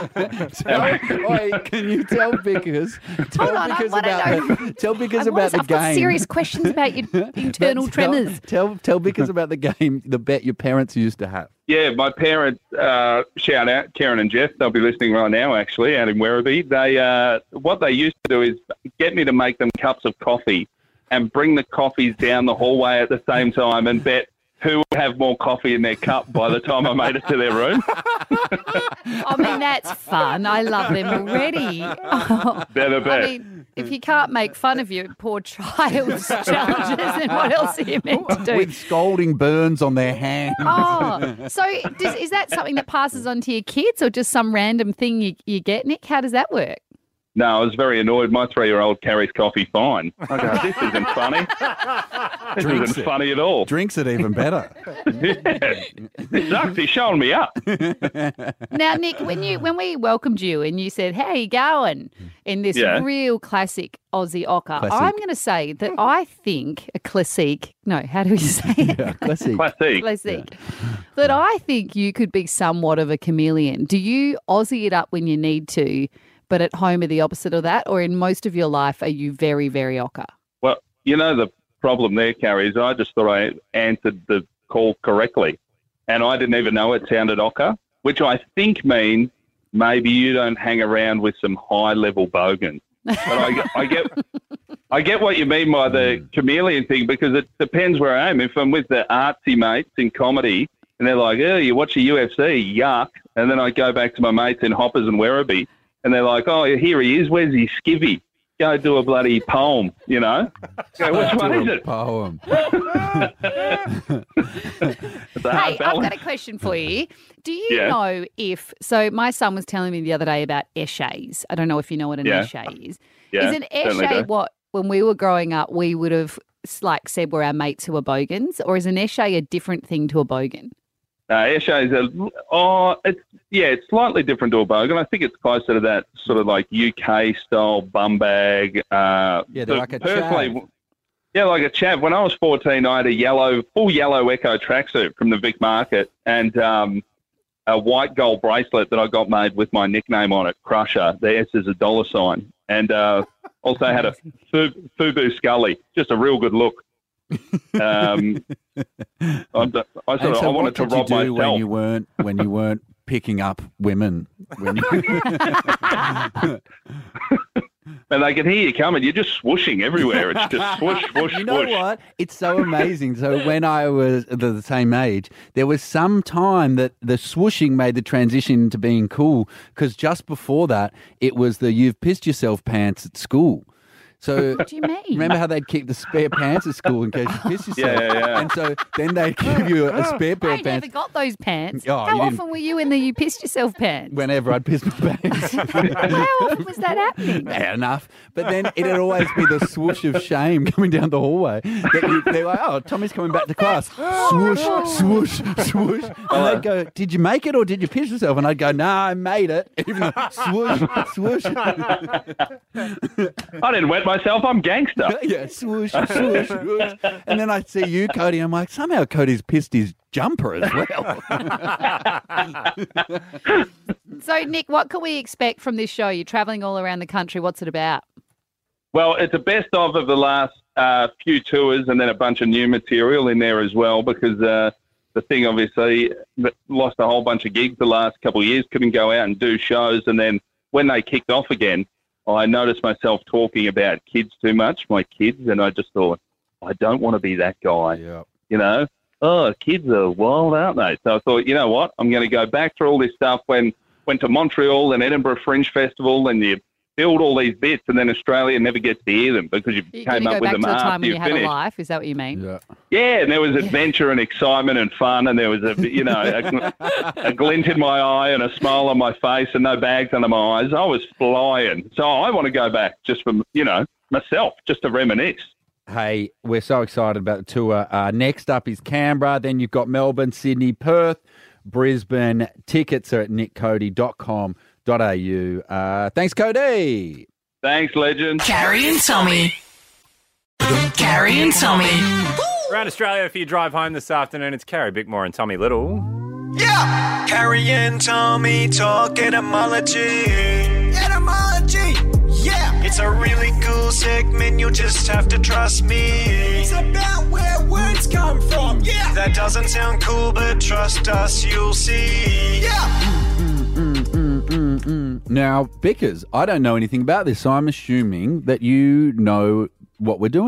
Wait, can you tell Bickers? Tell Hold on, I Bickers wanna about know. the, tell Bickers I about was, the I've game. got serious questions about your internal But tell- tremors. Tell tell Bickers about the game, the bet your parents used to have. Yeah, my parents, uh, shout out Karen and Jeff. They'll be listening right now, actually, out in Werribee. They, uh, what they used to do is get me to make them cups of coffee and bring the coffees down the hallway at the same time and bet who would have more coffee in their cup by the time I made it to their room. I mean, that's fun. I love them already. They're the I best. mean, if you can't make fun of your poor child's challenges, then what else are you meant to do? With scalding burns on their hands. Oh, so does, is that something that passes on to your kids or just some random thing you, you get, Nick? How does that work? No, I was very annoyed. My three-year-old carries coffee fine. I go, this isn't funny. This Drinks isn't it. funny at all. Drinks it even better. Yeah. It sucks. He's showing me up. Now, Nick, when you when we welcomed you and you said, "How you going?" in this Yeah. real classic Aussie ochre, Classic. I'm going to say that I think a classic. No, how do we say it? Yeah, classic. Classic. Classic. That I think you could be somewhat of a chameleon. Do you Aussie it up when you need to, but at home are the opposite of that, or in most of your life are you very, very ochre? Well, you know, the problem there, Carrie, is I just thought I answered the call correctly. And I didn't even know it sounded ochre, which I think means maybe you don't hang around with some high-level bogans. But I, get- I get I get what you mean by the chameleon thing, because it depends where I am. If I'm with the artsy mates in comedy and they're like, oh, you watch a U F C, yuck. And then I go back to my mates in Hoppers and Werribee and they're like, oh, here he is, where's his skivvy? Go do a bloody poem, you know? Go, which one Do is a it? Poem. It's a hard Hey, I've got balance. a question for you. Do you Yeah. know if, so my son was telling me the other day about essays. I don't know if you know what an Yeah. essay is. Yeah, is an certainly essay do. what, when we were growing up, we would have like said were our mates who were bogans, or is an essay a different thing to a bogan? Uh, essays are, oh, it's, yeah, it's slightly different to a bogan. I think it's closer to that sort of like U K style bum bag. Uh, Yeah, they're but like a personally, chav. Yeah, like a chav. When I was fourteen, I had a yellow, full yellow Echo tracksuit from the Vic Market and um, a white gold bracelet that I got made with my nickname on it, Crusher. The S is a dollar sign. And uh, also had a Fu- Fubu Scully, just a real good look. Um, I'm, I sort And of, so I wanted what to did you rob do myself. when you weren't when you weren't picking up women? When you... And they can hear you coming. You're just swooshing everywhere. It's just swoosh, swoosh, You know swoosh. what? It's so amazing. So when I was the, the same age, there was some time that the swooshing made the transition into being cool, because just before that, it was the "you've pissed yourself" pants at school. So What do you mean? remember how they'd keep the spare pants at school in case you piss yourself? Yeah, yeah, yeah. And so then they'd give you a spare pair I of pants never got those pants. Oh, How you didn't- often were you in the you pissed yourself pants? whenever I'd piss my pants. How often was that happening? Yeah, enough. But then it'd always be the swoosh of shame coming down the hallway. That you, they're like, oh, Tommy's coming back to class. Swoosh, swoosh, swoosh. And they'd go, did you make it or did you piss yourself? And I'd go, nah, I made it. Even though, swoosh, swoosh. I didn't wet myself. I'm gangster. Yeah, swoosh, swoosh, swoosh. And then I'd see you, Cody. I'm like, somehow Cody's pissed his jumper as well. So, Nick, what can we expect from this show? You're travelling all around the country. What's it about? Well, it's a best of of the last uh, few tours and then a bunch of new material in there as well, because uh, the thing obviously that lost a whole bunch of gigs the last couple of years, couldn't go out and do shows. And then when they kicked off again, I noticed myself talking about kids too much, my kids, and I just thought, I don't want to be that guy. Yeah. You know, oh, kids are wild, aren't they? So I thought, you know what, I'm going to go back through all this stuff. When went to Montreal and Edinburgh Fringe Festival, and you build all these bits, and then Australia never gets to hear them because you You're came going to up go with back to them the time after when you you had finished. a life. Is that what you mean? Yeah. Yeah, and there was adventure and excitement and fun, and there was a you know a, gl- a glint in my eye and a smile on my face and no bags under my eyes. I was flying, so I want to go back just for you know myself, just to reminisce. Hey, we're so excited about the tour. Uh, next up is Canberra. Then you've got Melbourne, Sydney, Perth, Brisbane. Tickets are at nick cody dot com dot a u. Uh, thanks, Cody. Thanks, legend. Carrie and Tommy. Carrie and Tommy. Around Australia, if you drive home this afternoon, it's Carrie Bickmore and Tommy Little. Yeah! Carrie and Tommy talk etymology. Etymology! Yeah! It's a really cool segment, you'll just have to trust me. It's about where words come from. Yeah! That doesn't sound cool, but trust us, you'll see. Yeah! Now, Bickers, I don't know anything about this, so I'm assuming that you know what we're doing.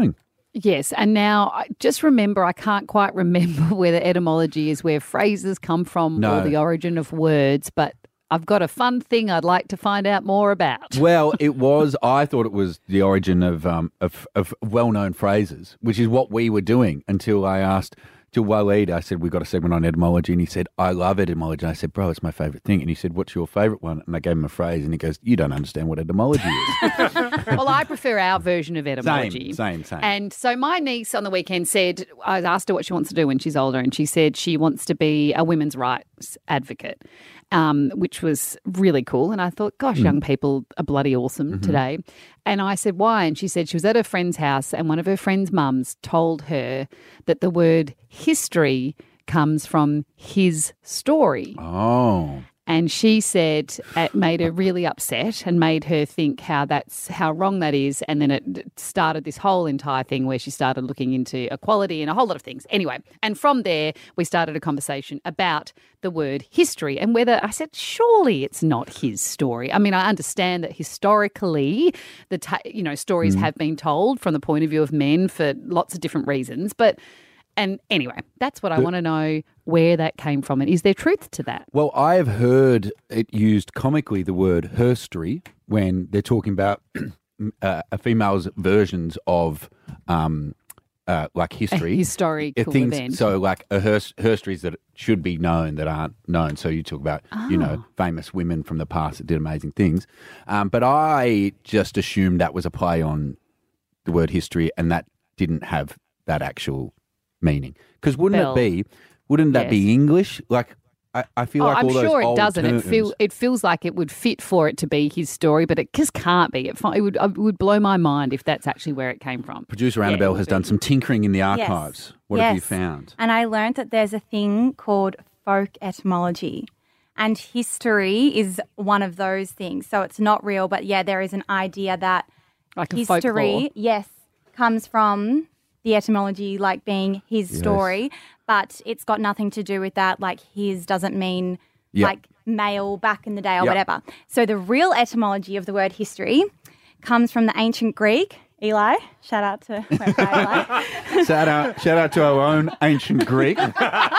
Yes, and now I just remember, I can't quite remember whether etymology is where phrases come from No. or the origin of words, but I've got a fun thing I'd like to find out more about. Well, it was. I thought it was the origin of um of, of well-known phrases, which is what we were doing until I asked to Waleed. I said, "We've got a segment on etymology," and he said, "I love etymology." And I said, "Bro, it's my favourite thing." And he said, "What's your favourite one?" And I gave him a phrase, and he goes, "You don't understand what etymology is." Well, I prefer our version of etymology. Same, same, same. And so my niece on the weekend said, I asked her what she wants to do when she's older, and she said she wants to be a women's rights advocate, um, which was really cool. And I thought, gosh, Mm. young people are bloody awesome Mm-hmm. today. And I said, why? And she said she was at her friend's house, and one of her friend's mums told her that the word history comes from his story. Oh. And she said it made her really upset and made her think how that's how wrong that is. And then it started this whole entire thing where she started looking into equality and a whole lot of things. Anyway, and from there we started a conversation about the word history and whether I said surely it's not his story. I mean, I understand that historically the ta- you know stories Mm. have been told from the point of view of men for lots of different reasons, but. And anyway, that's what I The- want to know, where that came from. And is there truth to that? Well, I have heard it used comically, the word herstory, when they're talking about uh, a female's versions of um, uh, like history. A historical Uh, things, event. So like a hers- herstories that should be known that aren't known. So you talk about, you know, Oh. famous women from the past that did amazing things. Um, but I just assumed that was a play on the word history and that didn't have that actual meaning. Because wouldn't Bill. it be, wouldn't that Yes. be English? Like, I, I feel Oh, like I'm all those sure it old doesn't. It terms- feel it feels like it would fit for it to be his story, but it just can't be. It, fi- it would it would blow my mind if that's actually where it came from. Producer Yeah, it Annabelle would has be. done some tinkering in the Yes. archives. What have you Yes. found? And I learned that there's a thing called folk etymology. And history is one of those things. So it's not real, but yeah, there is an idea that Like a history, folklore. yes, comes from the etymology like being his Yes. story, but it's got nothing to do with that. Like his doesn't mean Yep. like male back in the day or Yep. whatever. So the real etymology of the word history comes from the ancient Greek. Eli, shout out to Eli. shout out, shout out to our own ancient Greek, who,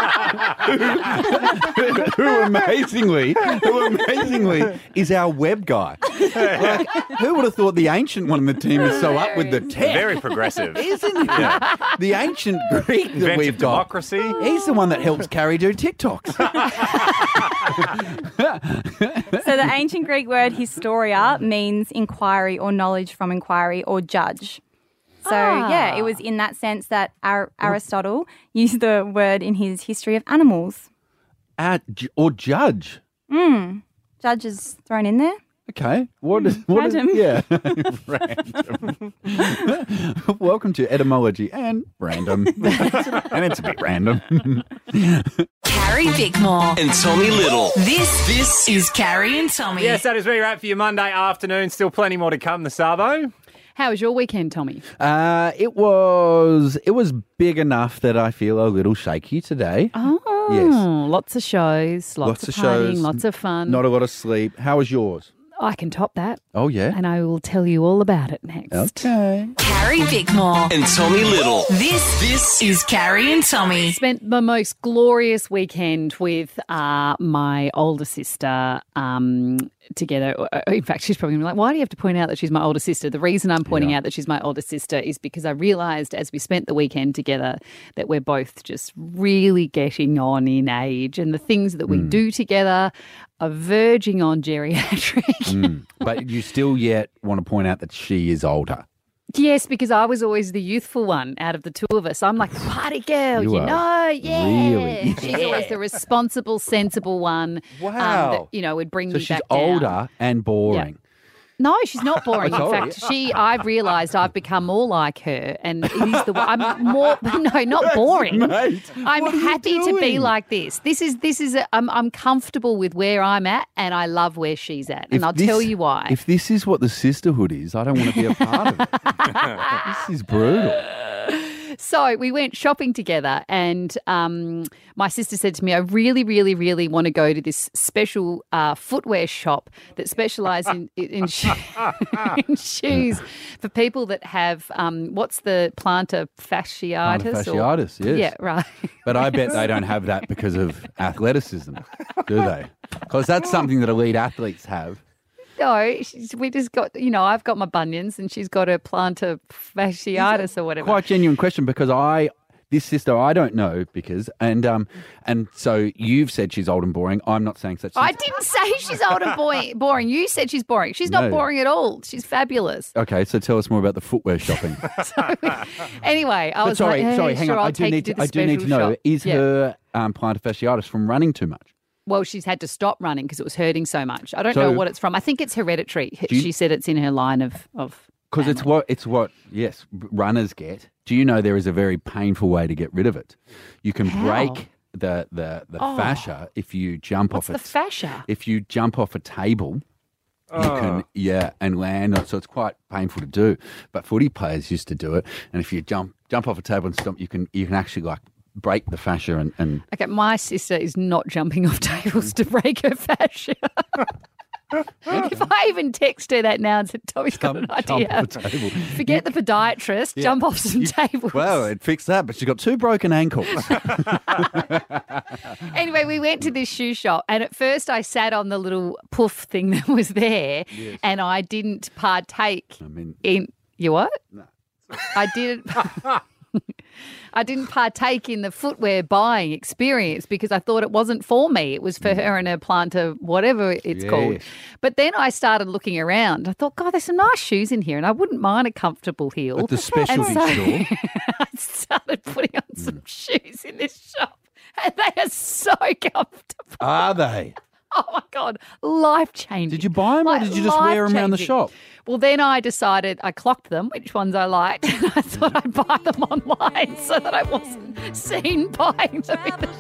who amazingly, who amazingly is our web guy. Like, who would have thought the ancient one in the team is so up with the tech? Very progressive. Isn't he? Yeah. The ancient Greek that Invented we've got. democracy. He's the one that helps Carrie do TikToks. So the ancient Greek word historia means inquiry or knowledge from inquiry or judge. So yeah, it was in that sense that Ar- Aristotle used the word in his History of Animals. Uh, j- or judge. Mm. Judge is thrown in there. Okay. What is what is- Random. yeah. Random. Welcome to etymology and random. And it's a bit random. Carrie Bickmore. And Tommy Little. This, this is Carrie and Tommy. Yes, that is where you're at for your Monday afternoon. Still plenty more to come, the Savo. How was your weekend, Tommy? Uh, it was it was big enough that I feel a little shaky today. Oh, Yes. lots of shows, lots, of, partying, lots of fun. Not a lot of sleep. How was yours? I can top that. Oh, yeah. And I will tell you all about it next. Okay. Carrie Bickmore. And Tommy Little. This, this is Carrie and Tommy. Spent the most glorious weekend with uh, my older sister um, together. In fact, she's probably gonna be like, why do you have to point out that she's my older sister? The reason I'm pointing out that she's my older sister is because I realised as we spent the weekend together that we're both just really getting on in age, and the things that we do together are verging on geriatric. Mm. But you still yet want to point out that she is older. Yes, because I was always the youthful one out of the two of us. I'm like the party girl, You you, are know, yeah. really- She's always the responsible, sensible one. Wow. Um, that, you know, would bring So me she's back down. older and boring. No, she's not boring. I In told fact, you. she I've realised I've become more like her, and it is the I'm more no, not boring. Mate, I'm what are you happy to be doing? like this. This is this is a, I'm I'm comfortable with where I'm at, and I love where she's at, and If I'll this- tell you why. If this is what the sisterhood is, I don't want to be a part of it. This is brutal. So we went shopping together, and um, my sister said to me, I really, really, really want to go to this special uh, footwear shop that specialises in, in, sho- in shoes for people that have, um, what's the plantar fasciitis? Plantar or- fasciitis, yes. Yeah, right. But I bet they don't have that because of athleticism, do they? Because that's something that elite athletes have. No, she's, we just got, you know, I've got my bunions and she's got her plantar fasciitis or whatever. Quite genuine question because I, this sister, I don't know because, and um, and so you've said she's old and boring. I'm not saying such things. I didn't say she's old and boy- boring. You said she's boring. She's not No. boring at all. She's fabulous. Okay, so tell us more about the footwear shopping. Anyway, I But was sorry, like, hey, sorry, hang sure, on. I'll I do take need you to, to the I do need to special know, shop. is Yeah. her um, plantar fasciitis from running too much? Well, she's had to stop running because it was hurting so much. I don't So- know what it's from. I think it's hereditary. Do you- She said it's in her line of, of Because it's what it's what yes runners get. Do you know there is a very painful way to get rid of it? You can How? break the the, the Oh. fascia if you jump What's off a the fascia? If you jump off a table, you Oh. can yeah and land. So it's quite painful to do. But footy players used to do it, and if you jump jump off a table and stomp, you can you can actually like break the fascia and. and Okay, my sister is not jumping off tables to break her fascia. If I even text her that now and said, Tommy's got an Jump- idea. jump off a table. Forget the podiatrist, Yeah. jump off some tables. Well, it fixed that, but she's got two broken ankles. Anyway, we went to this shoe shop, and at first I sat on the little poof thing that was there, Yes. and I didn't partake I mean, in. You what? No. I didn't. I didn't partake in the footwear buying experience because I thought it wasn't for me. It was for her and her plantar, whatever it's called. Yes. But then I started looking around. I thought, God, there's some nice shoes in here, and I wouldn't mind a comfortable heel. At the specialty And so store. I started putting on some shoes in this shop, and they are so comfortable. Are they? Oh my God, life changing. Did you buy them or did you just wear them around the shop? Well, then I decided I clocked them, which ones I liked, and I thought I'd buy them online so that I wasn't seen buying them in the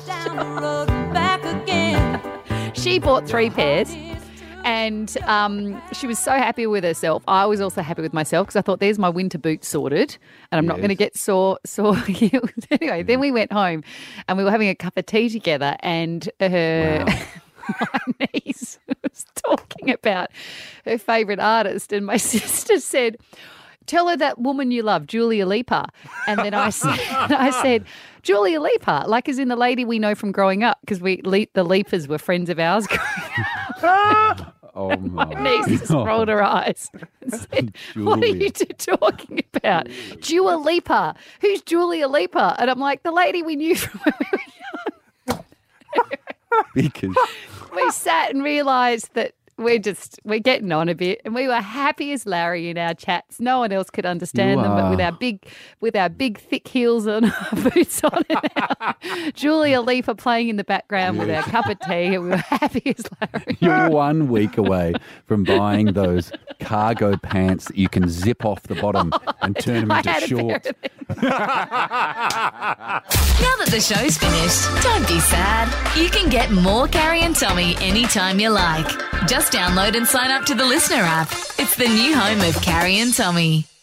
shop. She bought three pairs. And um, she was so happy with herself. I was also happy with myself because I thought, there's my winter boots sorted and I'm not Yes. going to get sore sore heels. Anyway, then we went home and we were having a cup of tea together, and her my niece was talking about her favourite artist, and my sister said, tell her that woman you love, Julia Leaper. And then I said, I said, Julia Leaper, like as in the lady we know from growing up, because we le- the Leapers were friends of ours growing up. Oh my! My niece just rolled her eyes and said, what are you two talking about? Dua Lipa. Who's Julia Lipa? And I'm like, the lady we knew from when we were young. Because We sat and realised that we're just, we're getting on a bit, and we were happy as Larry in our chats. No one else could understand You them, but with are. our big, with our big thick heels and our boots on, and our Julia Leaper playing in the background with our cup of tea, and we were happy as Larry. you're one week away from buying those cargo pants that you can zip off the bottom and turn them I into had a pair shorts. of them. Now that the show's finished, don't be sad. You can get more Carrie and Tommy anytime you like. Just download and sign up to the Listener app. It's the new home of Carrie and Tommy.